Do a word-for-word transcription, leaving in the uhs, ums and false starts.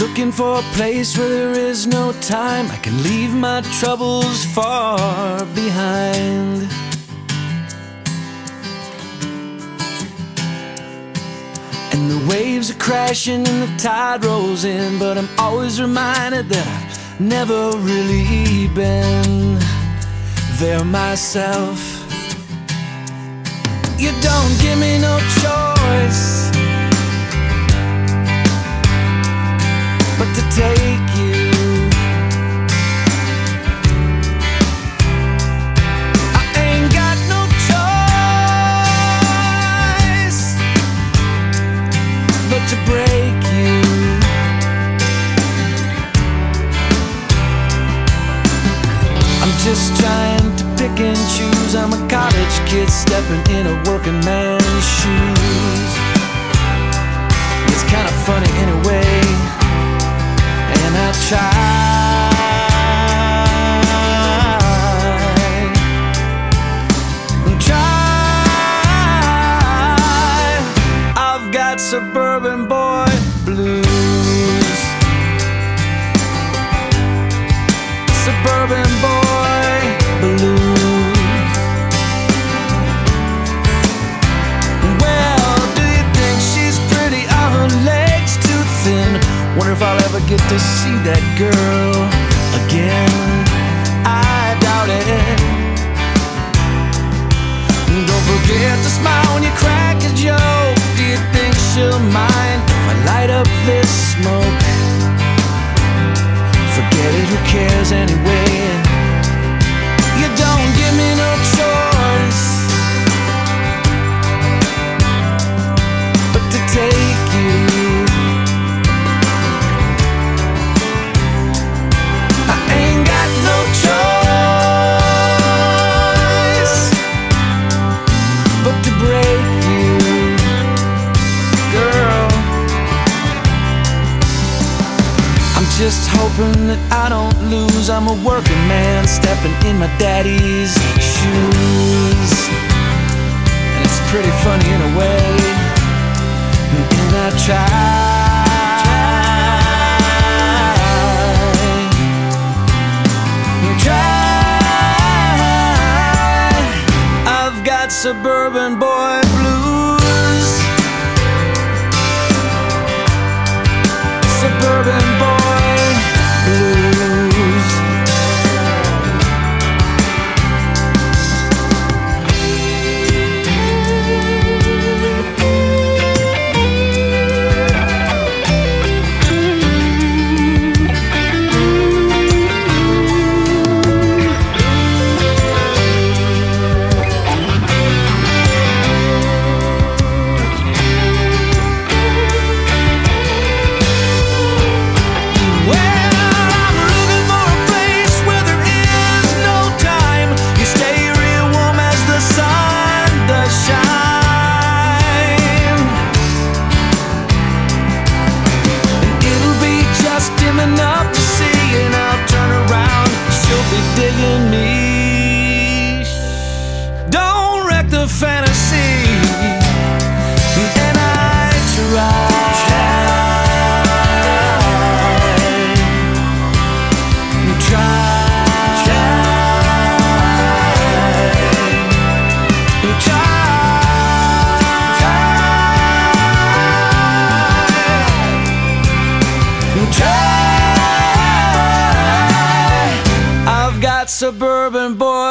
looking for a place where there is no time. I can leave my troubles far behind. And the waves are crashing and the tide rolls in, but I'm always reminded that I've never really been there myself. You don't give me no choice but to take you. I ain't got no choice but to break you. I'm just trying to pick and choose. I'm a college kid stepping in a working man's shoes. It's kind of funny in a way, and I try. Try. I've got suburban boy blues. Suburban boy blues. Well, do you think she's pretty? Are her legs too thin? Wonder if I'll ever get to see that girl again. I doubt it. Don't forget to smile when you crack a joke. Do you think she'll mind if I light up this smoke? Forget it, who cares anyway? You don't give me no choice but to take you. I ain't got no choice but to break you, girl. I'm just hoping that I don't lose. I'm a working man stepping in my daddy's shoes, and it's pretty funny in a way, and I try. Try. I've got suburban boy blues. Suburban boy blues. Enough to see, and I'll turn around, she'll be digging me. Don't wreck the fantasy, and I try. Try. Try. Suburban boy